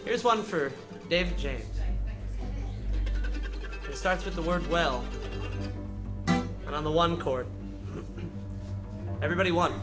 Here's one for David James. It starts with the word well. And on the one chord. Everybody one.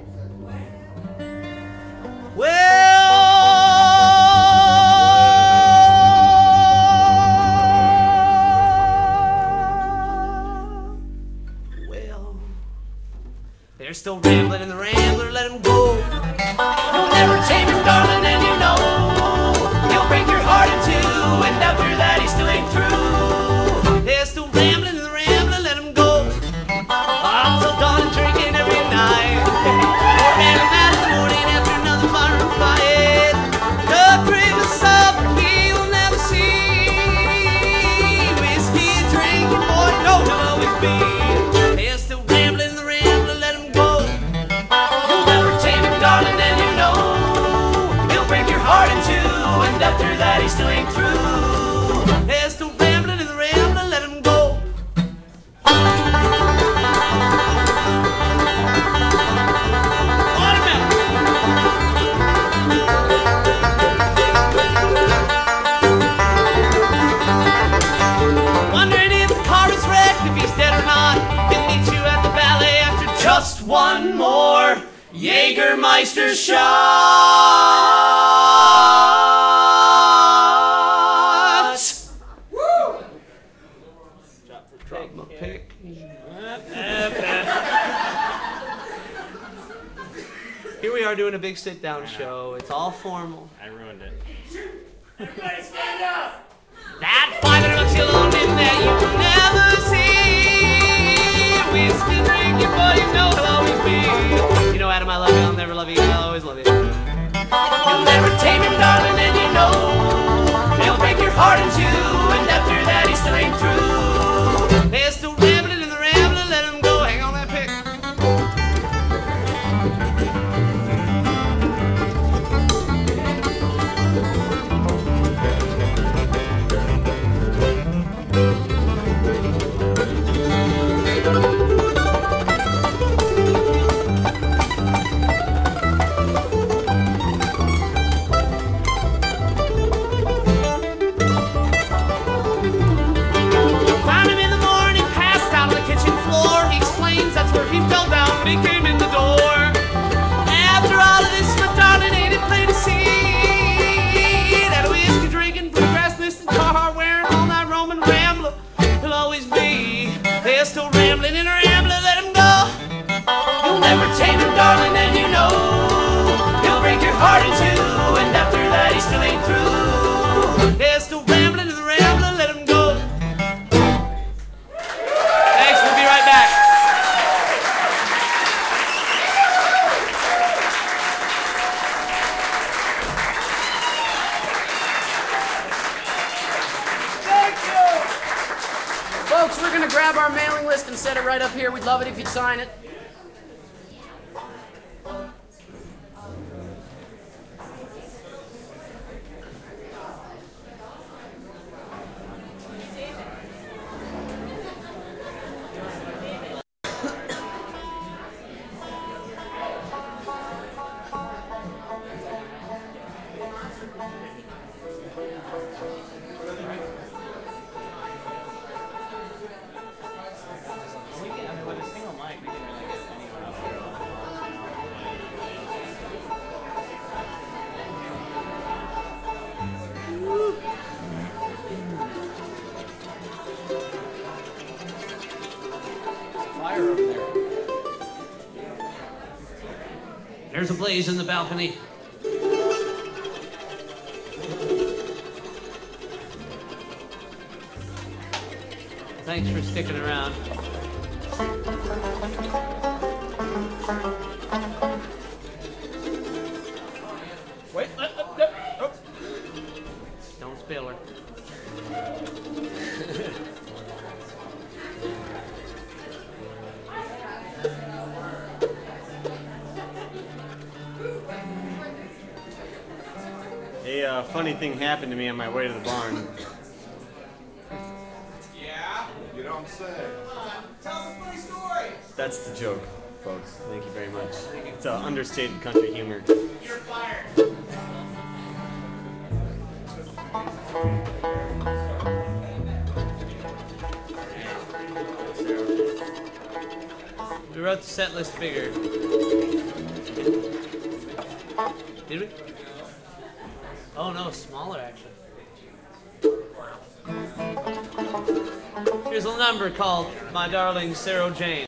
Well, they're still rambling in the rambler, let him go. You'll never tame him, darling, and you know he'll break your heart in two, and after that he still ain't through. They're still rambling in the rambler, let him go. Until dawn and drinking every night. Or every night in the morning after another fire fight. The greatest supper he will never see. Whiskey drinking boy, no, he'll always be. They're still rambling in the rambler, let him go. You'll never tame him, darling, and you know he'll break your heart in two, and after that he still ain't through. They're still rambling in the rambler, let him go. Wondering if the car is wrecked, if he's dead or not. He'll meet you at the ballet after just one more Jägermeister shot. Woo! Drop my pick. Here we are doing a big sit-down show. It's all formal. I ruined it. Everybody stand up! That 500 bucks you loaned him that you will never see. Whiskey drinking boy, you know he'll always be. You know, Adam, I love you, I'll never love you, I'll always love you. You'll never tame him, darling, and you know he'll break your heart in two, and after that he still ain't through. They're still rambling in the rambler, let him go. Hang on that pick. Found him in the morning, passed out on the kitchen floor. He explains that's where he fell down when he came in the door. After all of this, my darling, ain't it plain to see that a whiskey drinking, bluegrass listening, car wearing, all night Roman rambler he'll always be. They're still rambling in a rambler, let him go. You'll never tame him, darling, and you know he'll break your heart in two, and after that he still ain't through. They're still rambling in the rambler, let him go. Thanks, we'll be right back. Folks, we're going to grab our mailing list and set it right up here. We'd love it if you'd sign it. Fire over there. There's a blaze in the balcony. Thanks for sticking around. Wait, oh. Don't spill her. A funny thing happened to me on my way to the barn. Yeah? You don't say. Tell us a funny story. That's the joke, folks. Thank you very much. It's understated country humor. You're fired. We wrote the set list bigger. Did we? Oh no, smaller actually. Here's a number called My Darling Sarah Jane.